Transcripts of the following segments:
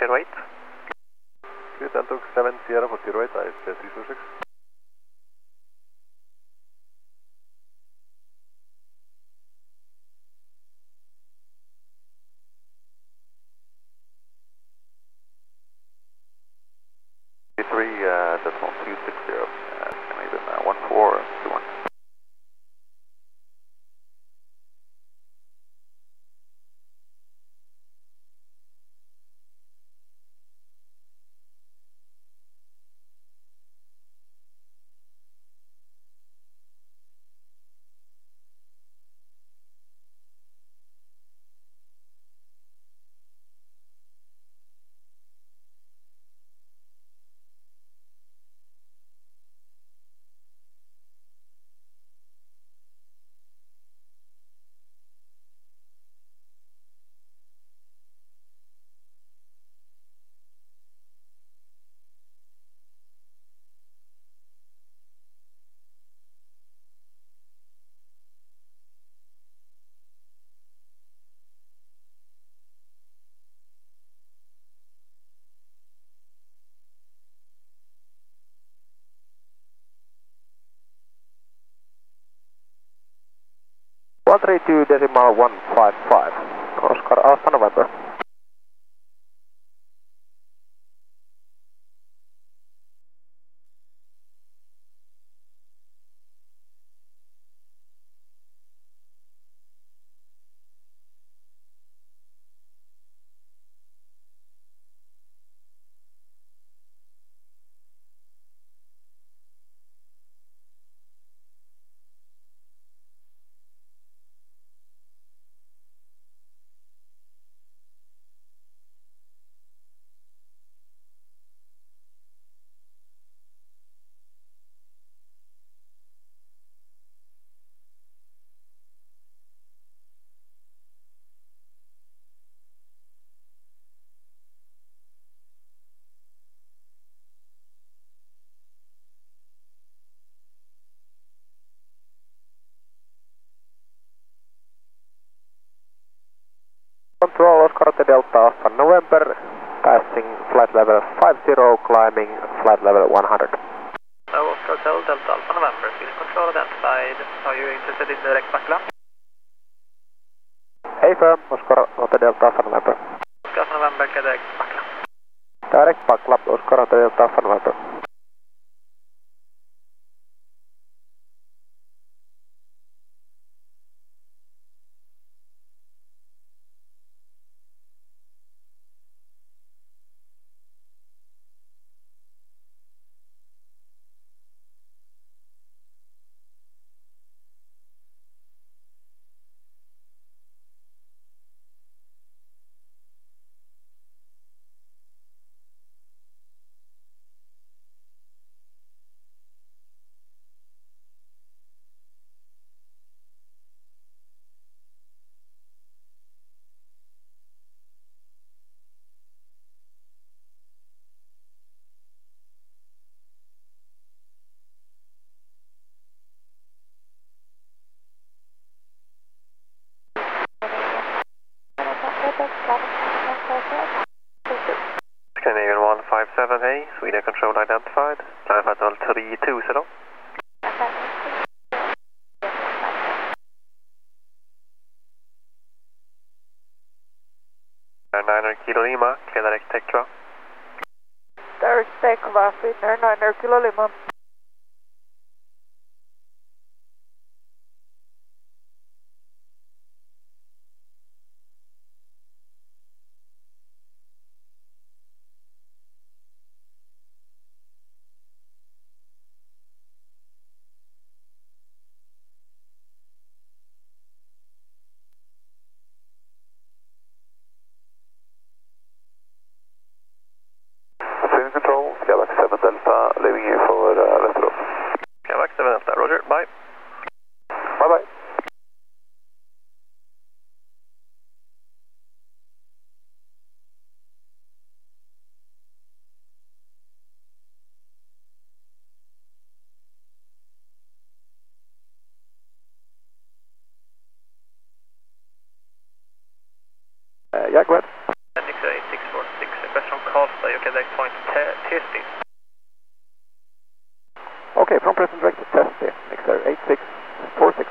08. Good, and took 7 Sierra for 08, ISP 346. Decimal 260, maybe 1421. One 132.155. Oscar Alpha November. Control Oscar Delta Alpha November, passing flight level 50, climbing flight level 100. Oscar Delta Alpha November, Swedish Control identified. Are you interested in direct Bakla? Hey firm, Oscar Delta Alpha November. Oscar Alpha November, direct Bakla. Direct Bakla, Oscar Delta Alpha November. Scandinavian 157A, Sweden Control identified. Climb flight level 320. 900 Kilo Lima, clear direct Tekva. Direct Tekva, Finnair 900 Kilo Lima. Sweden Control, Skyback 7 Delta, leaving you for Västerås. Skyback 7 Delta, roger, bye. Bye bye. Yeah, go ahead. X-ray 646, question Okay, from present direct to test here. Mixer 8646.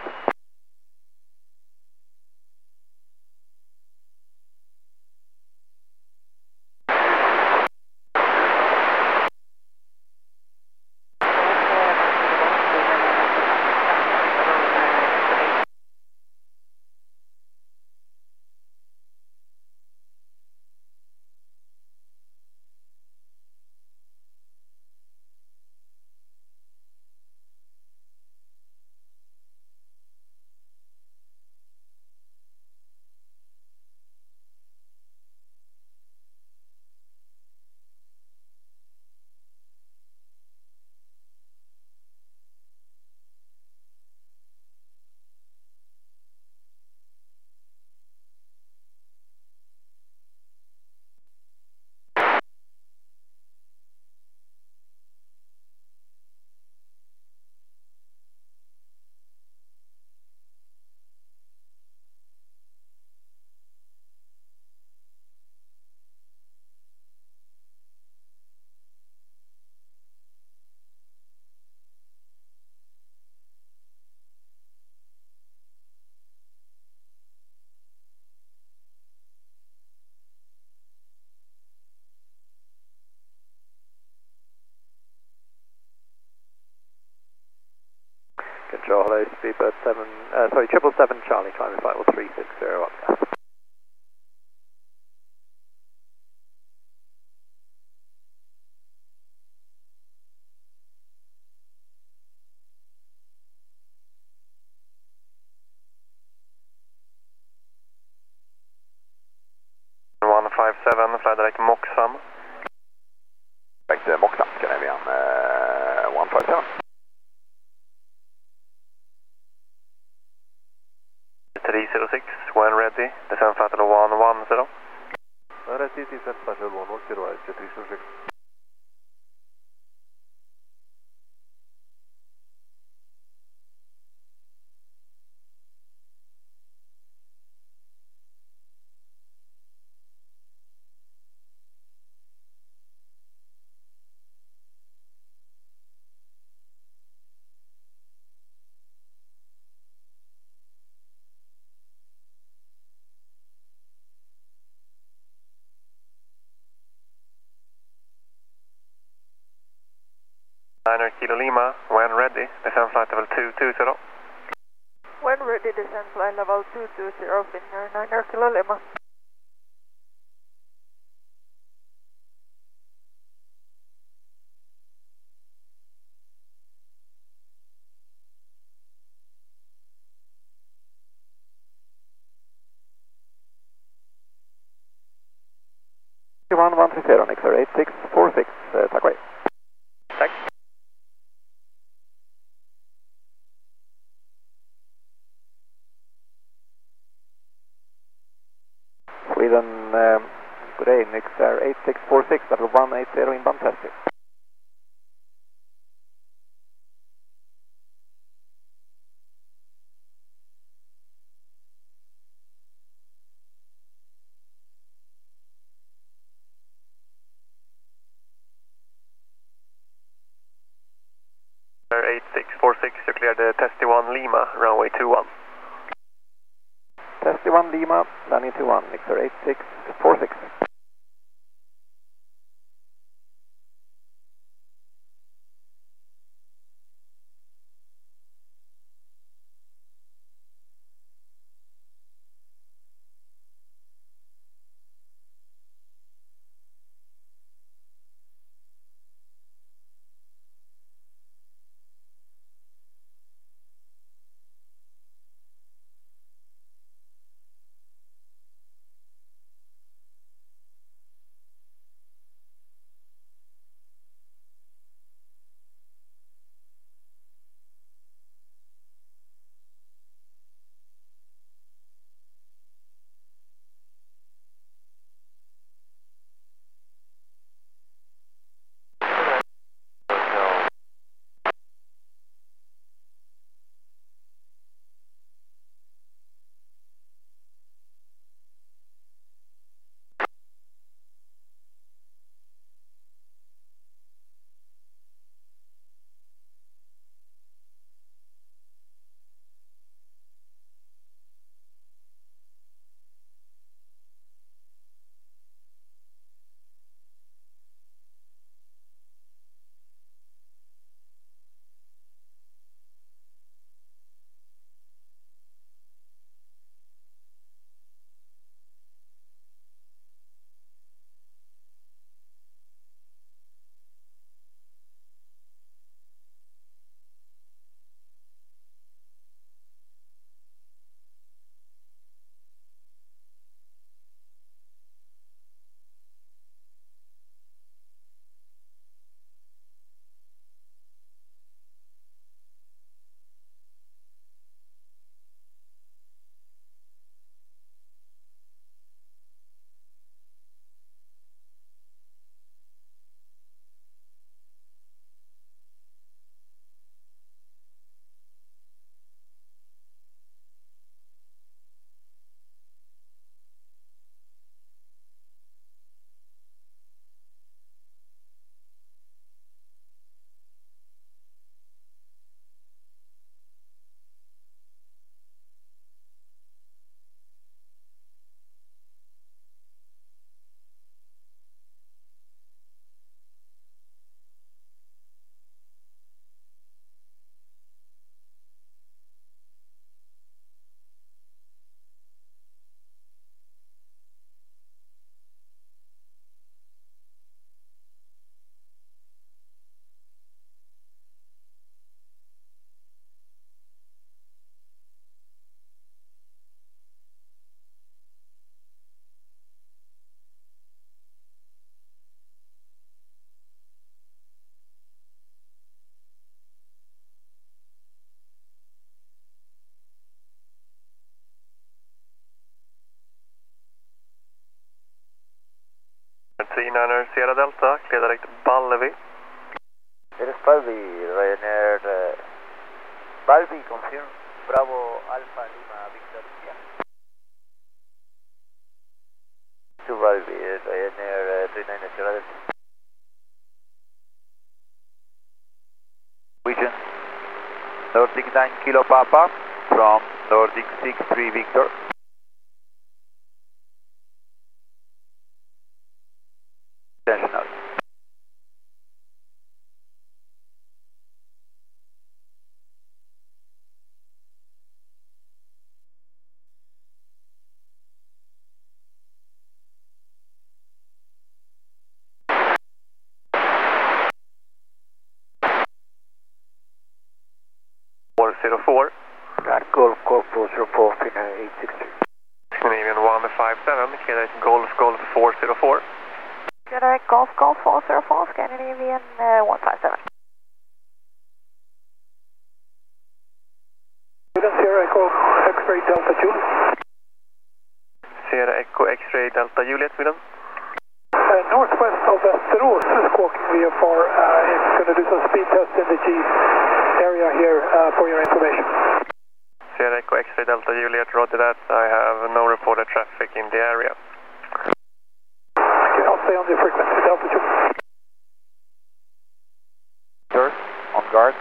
Control, hello, Speedbird 777 Charlie, climbing final 360 up gas. Fly direct Moxham. Direct Moxham, Canadian 157. 306, when ready, descend flight level 110. Ready, descend flight level 110, right, 306. Niner Kilo Lima, when ready, descend flight level 220. When ready, descend flight level 220, Finnair 9 Kilo Lima. One 130, Mixer 8646, tack away. Tack. Sweden, good day, Mixer 8646, level 180 inbound testing. Air 8646, you cleared the Testy 1 Lima, runway 21. Testy 1 Lima, landing 21, Mixer 8646. 39er Sierra Delta, clear direct Balvi. It is Balvi, Ryanair. Balvi, confirm. Bravo, Alpha, Lima, Victor, yeah. To Balvi, Ryanair 39er Sierra Delta. Norwegian. Nordic 9 Kilo Papa from Nordic 63 Victor. International. Golf 404, Finnair 863. Scandinavian 157, clear direct Golf 404. Direct Golf 404, Scandinavian 157. Sierra Echo X-ray Delta Juliet. Sierra Echo X-ray Delta Juliet, Sweden. Northwest of Västerås, squawking VFR. It's going to do some speed tests in the G area here for your information. Sierra Echo X-ray Delta Juliet, roger that. I have no reported traffic in the area. Okay, I'll stay on the frequency, Delta Juliet. Sir, on guard.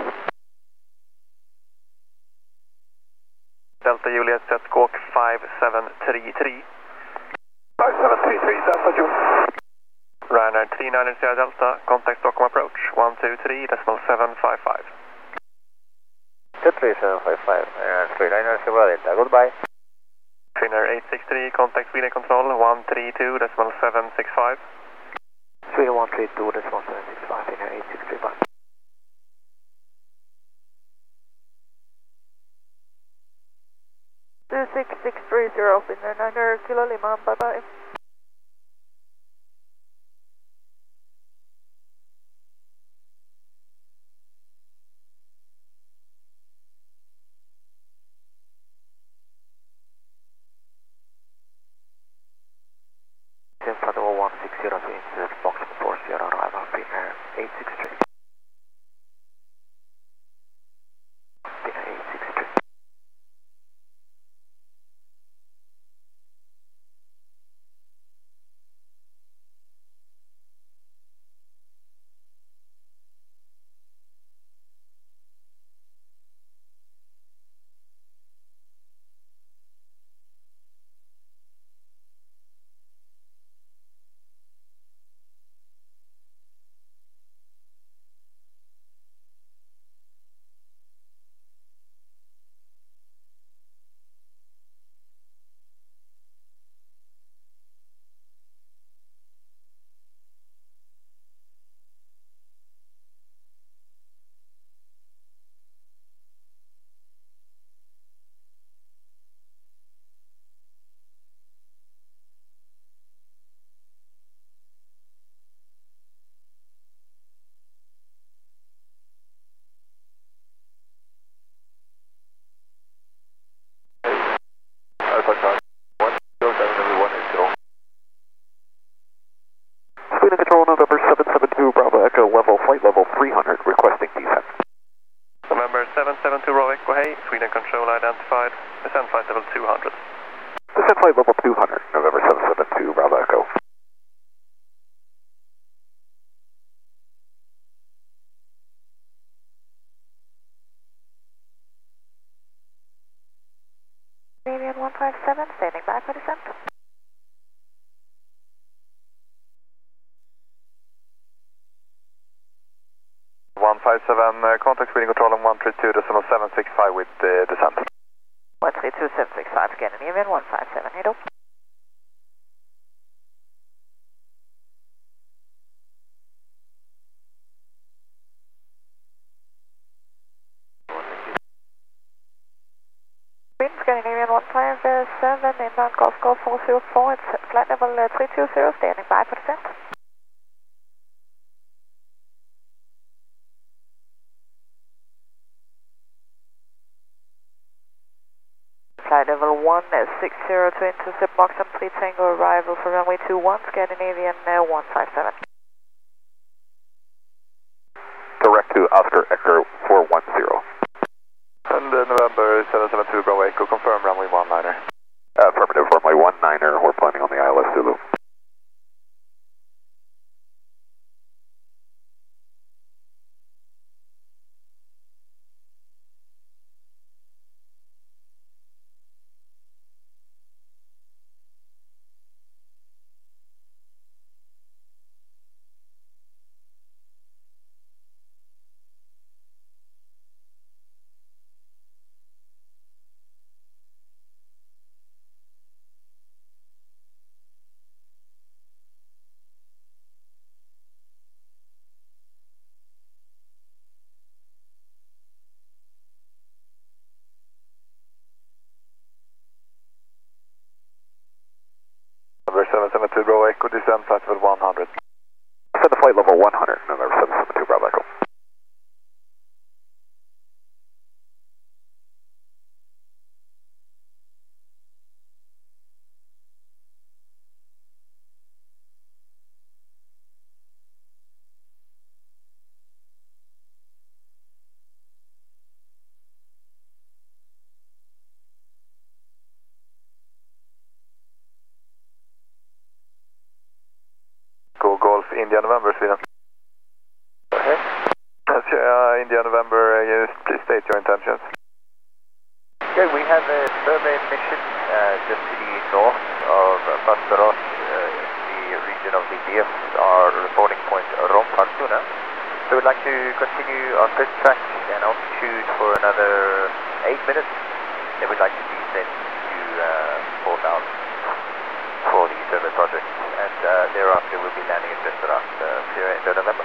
Delta Juliet, set squawk 5733. 5733, Delta Juliet. Ryanair 39er Sierra Delta, contact Stockholm approach, 123.755. 23755, Ryanair Sierra Delta, goodbye. Finnair 863, contact Sweden control, 132.765. Sweden 132.765, Finnair 863, bye. Two 6630, Finnair 9er Kilo Lima, bye bye. Flight 160 to insert box 40 arrival, Finnair 863. Finnair 863. Sweden control November 772 Bravo Echo level, flight level 300, requesting descent. November 772 Bravo Echo, hey, Sweden control identified, descent flight level 200. Descent flight level 200, November 772 Bravo Echo. Canadian 157, standing by for descent. Contact Sweden control on 132.765 with descent. 132.765, Scandinavian 157, head up. Scandinavian 157, inbound Golf 404, it's flight level 320, standing by for descent. Flight level 60 to intercept Moxham 3 Tango, arrival for runway 21, Scandinavian 157. Direct to Oscar Echo 410. And November 772 Bravo Echo, confirm runway 19er. Affirmative, runway 19er, we're planning on the ILS Zulu. November 772 Bravo Echo, descend flight level 100. Send the flight level 100, November 772 Bravo Echo. Go Golf India November, Sweden. Okay. India November, please state your intentions. Okay, we have a survey mission just to the north of Västerås, the region of the DF, our reporting point Rompartuna. So we'd like to continue on this track and altitude for another 8 minutes. Then we'd like to descend to 4,000 for the survey project. And thereafter we'll be landing at Västerås Sierra India November.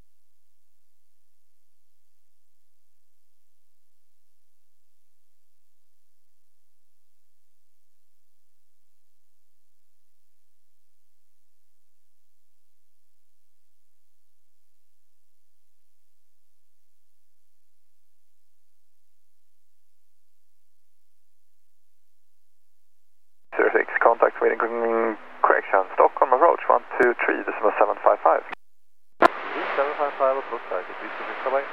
Contact waiting correction, Stockholm approach 123.755. 755 approach target, please bye-bye.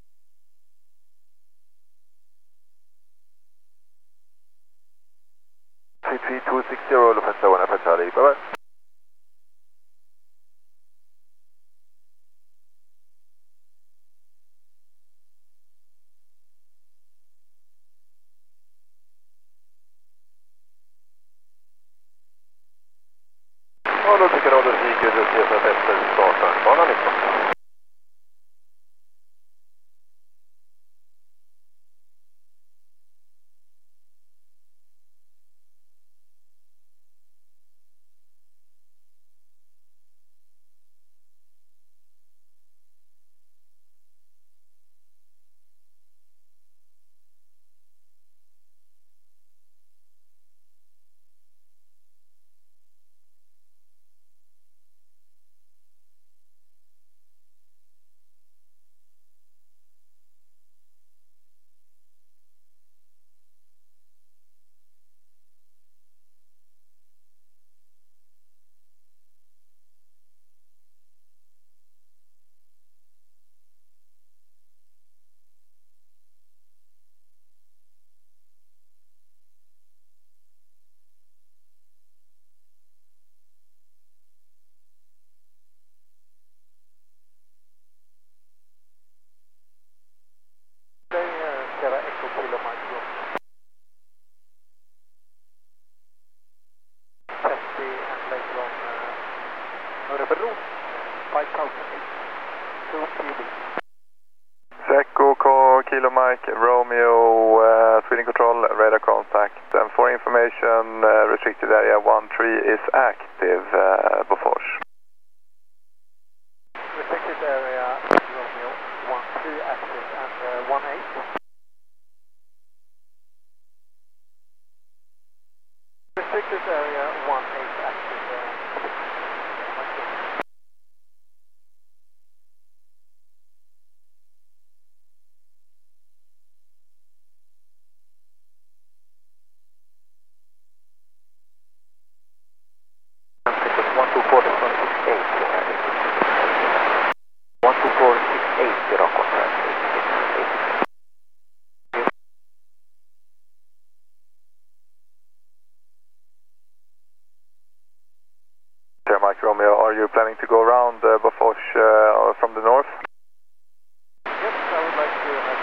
CP260 Lufthansa 1 Alpha Charlie, bye-bye. Och då tycker Roller Sigurd upp efter starten, bana 19. Sierra Echo Kilo Micro. Chesty and later on Örebro, 5,000 feet, 2 PB. Echo Kilo Mike, Romeo, Sweden Control, radar contact. And for information, restricted area 13 is active, Bofors. Restricted area Romeo 13 active and 18. Restricted area 18 active. are you planning to go around Bofors from the north? Yes, I would like to have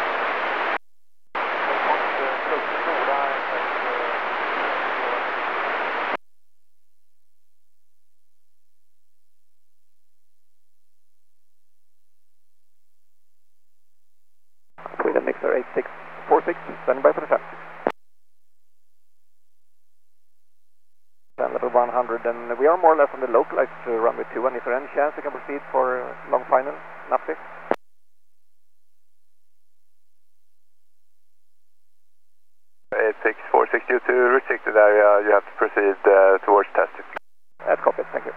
Sweden Mixer 8646, standing by for the traffic. Level 100, and we are more or less on the localized runway 2, and is there any chance we can proceed for long final, NAPSI? 86462 to restricted area, you have to proceed towards test. That's copied, thank you.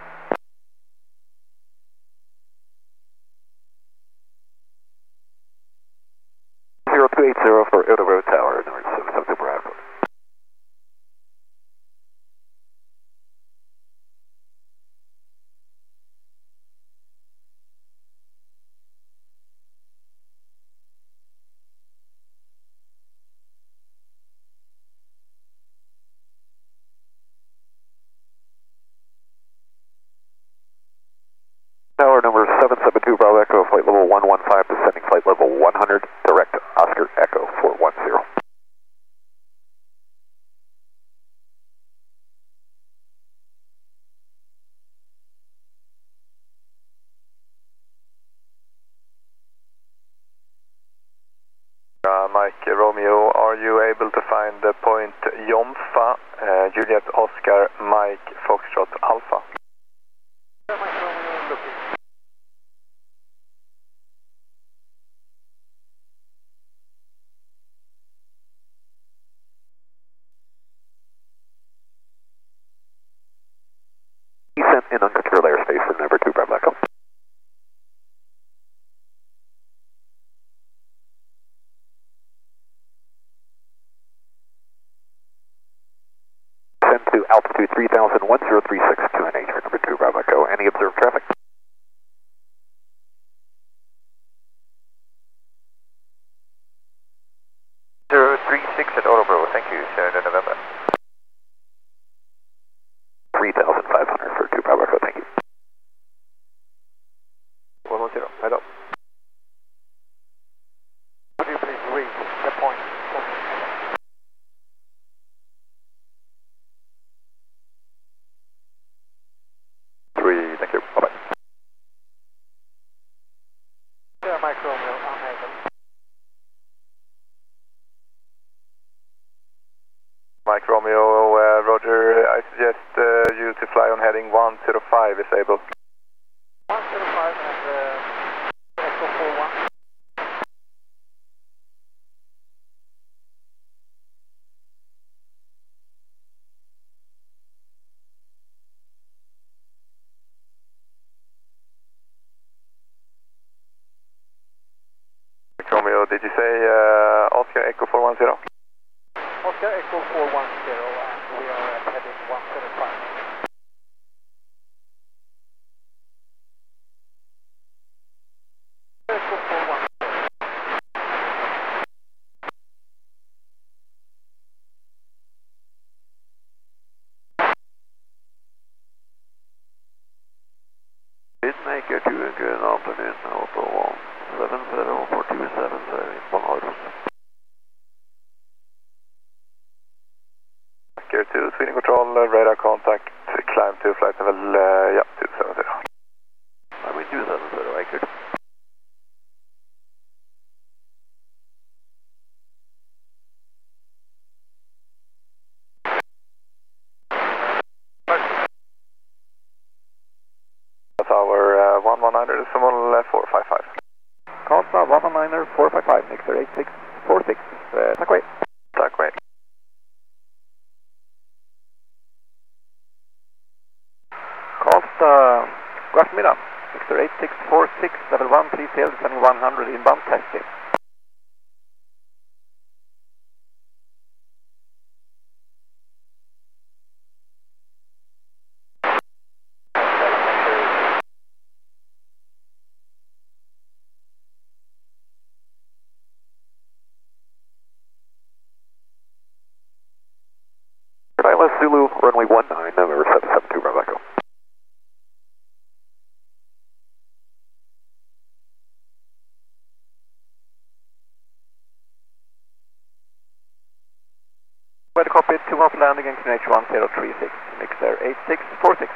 Zero 280 for Outer Road Tower, number 772 Bravo. Tower number 772 Bravo Echo, flight level 115, descending flight level 100, direct Oscar Echo 410. Mike Romeo, are you able to find the point Jomfa, Juliet Oscar, Mike Foxtrot Alpha? Mike Romeo looking. Descent in uncontrolled airspace for number 2 Bravo Echo. Descend to altitude 3000, 1036 QNH for number 2 Bravo Echo. Any observed traffic? Zero 36 at Orebro, thank you, Sierra November. 3500 for 2 Bravo Echo, thank you. 110, head up. Could you please read the point? 3, thank you. Bye-bye. Yeah, Mike Romeo, unable. Mike Romeo, Roger, I suggest you to fly on heading 105 is able. 105 and Echo 41. Mike Romeo, did you say Oscar Echo 410? Oscar Echo 410, and we are at heading 175. Echo 41. Hitmaker to Grön Alpen Auto 1704277 Bonhorus. Gear 2, Sweden Control, radar contact, climb to flight level, 270. I'm in 270, accurate. Tower 119, decimal 455. Karlstad 119er 455, Mixer 8646. Tack och hej. Tack och hej. Karlstad, god eftermiddag. Mixer 8646, level 130, descending 100, inbound testing. Isla Zulu, runway 19, number 772 Bravo Echo. Takeoff after landing in QNH 1036, mixer 8646.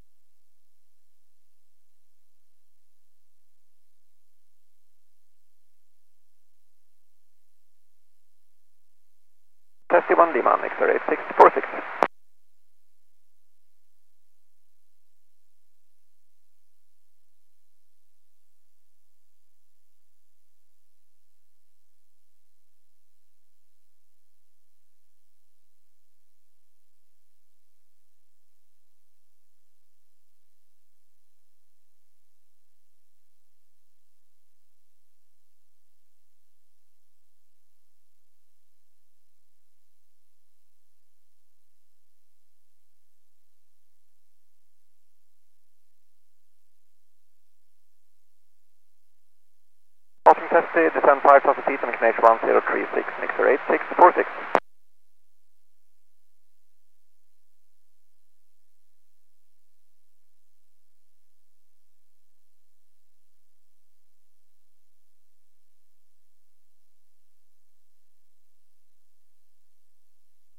Testy 1 Lima, mixer 8646. Passing Testy, descend 5000 feet on QNH 1036, mixer 8646.